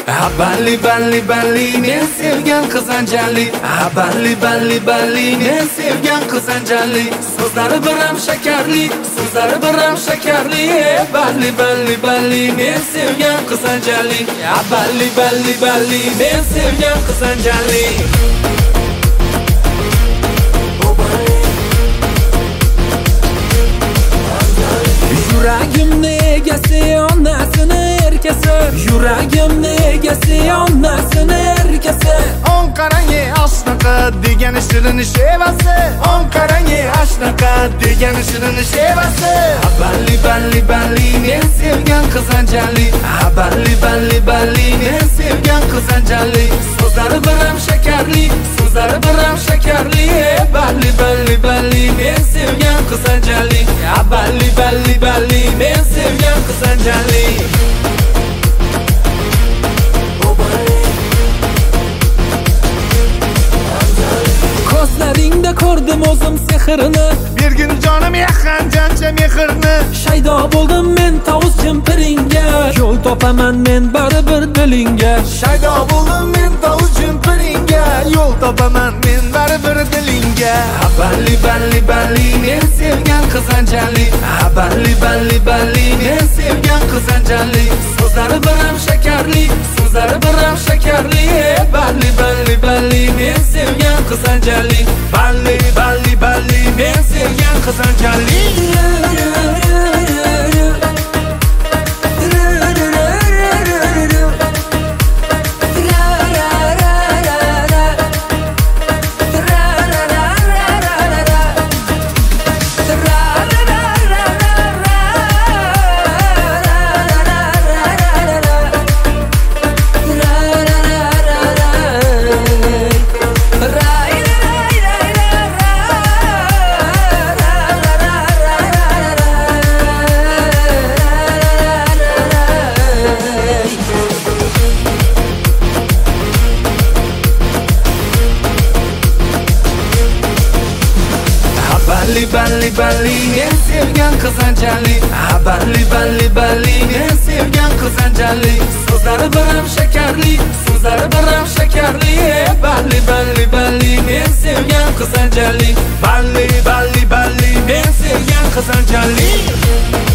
balli balli balli men sevgan qiz Anjali. Balli balli balli men sevgan qiz Anjali. So'zlari biram shakarli, so'zlari biram shakarli. Balli balli balli men sevgan qiz Anjali. Balli balli balli men sevgan qiz Anjali. Yuragimni egasi onasini erkasi, yuragimni egasi onasini erkasi. On qarangi ashnaqa degan shirin shevasi, on qarangi ashnaqa degan shirin shevasi. Balli balli balli men sevgan qiz Anjali. Balli balli balli men sevgan qiz Anjali. So'zlari biram shakarli, so'zlari biram shakarli. Balli balli balli men sevgan qiz Anjali. Balli balli balli men sevgan qiz Anjali. Ko'zlaringda ko'rdim o'zim sehrini, bergin jonim yaqin jancha mehrni. Shaydo bo'ldim men tovus jimpiringga, yo'l topaman men baribir dilingga. Shaydo bo'ldim men tovus jimpiringga, yo'l topaman men baribir dilingga. Balli balli balli men sevgan qiz Anjali. Balli balli balli men sevgan qiz Anjali. So'zlari biram shakarli, so'zlari biram shakarli. Balli balli balli men sevgan qiz Anjali. Balli balli balli men sevgan qiz Anjali. Balli balli balli men sevgan qiz Anjali. Balli balli balli men sevgan qiz Anjali. So'zlari biram shakarli, so'zlari biram shakarli. Balli balli balli men sevgan qiz Anjali. Balli balli balli men sevgan qiz Anjali.